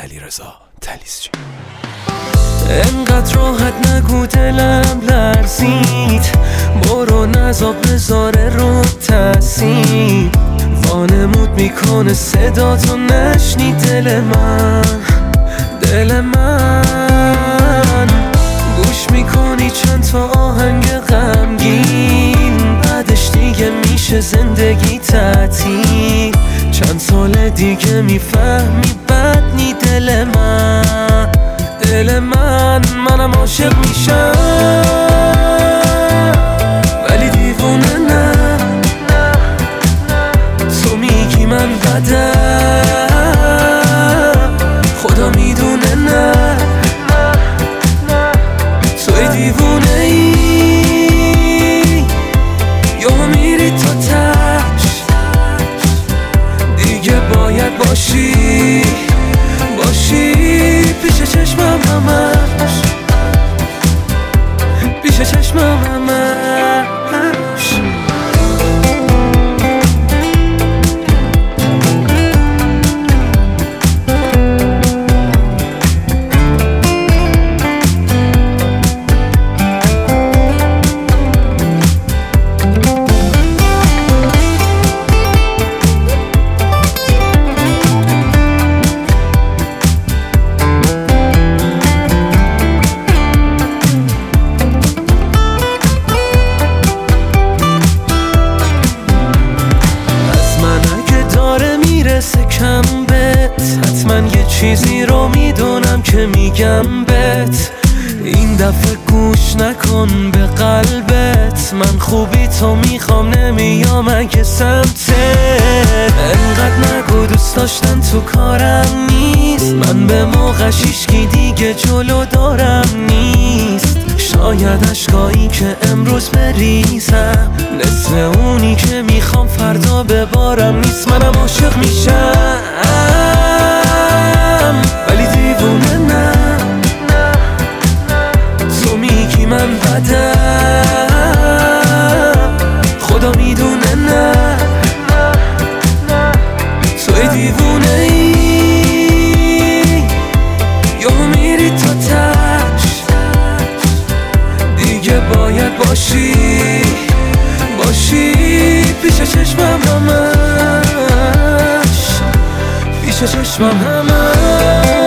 علیرضا طلیسچی. انقدر راحت نگو دلم لرزید، برو نذاب بذاره رو تاثیر، وانمود میکنه صدا تو نشنی دل من گوش میکنی چند تا آهنگ غمگین، بعدش دیگه میشه زندگی تعطیل، چند سال دیگه میفهمی بدنی دل منم عاشق میشم ولی دیوونه نه، تو میگی من بدم خدا میدونه نه، توی دیوونه ای یا میری تا تش، دیگه باید باشی پیش چشمم همش، پیش چشمم همش. کم بهت حتما یه چیزی رو میدونم که میگم بهت، این دفعه گوش نکن به قلبت، من خوبی تو میخوام نمیام اگه سمتت، انقدر نگو دوست داشتن تو کارم نیست، من به موقعش هیچکی دیگه جلو دارم نیست، شاید عشقایی که امروز بریزم نصف اونی که میخوام فردا ببارم نیست، منم عاشق میشم ولی دیوونه نه، تو میگی من بدم خدا میدونه نه، توی دیوونه ای یا میری تا تش، دیگه باید باشی پیش چشمم همش، پیش چشمم همش.